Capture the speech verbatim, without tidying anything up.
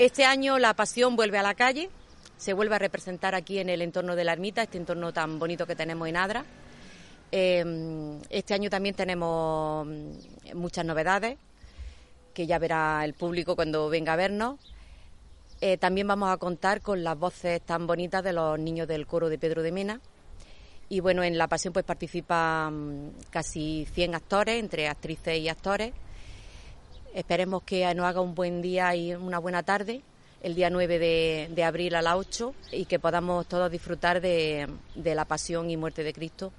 Este año la Pasión vuelve a la calle, se vuelve a representar aquí en el entorno de la ermita, este entorno tan bonito que tenemos en Adra. Eh, este año también tenemos muchas novedades, que ya verá el público cuando venga a vernos. Eh, también vamos a contar con las voces tan bonitas de los niños del coro de Pedro de Mena. Y bueno, en la Pasión pues participan casi cien actores, entre actrices y actores. Esperemos que nos haga un buen día y una buena tarde, el día nueve de, de abril a las ocho, y que podamos todos disfrutar de, de la Pasión y Muerte de Cristo.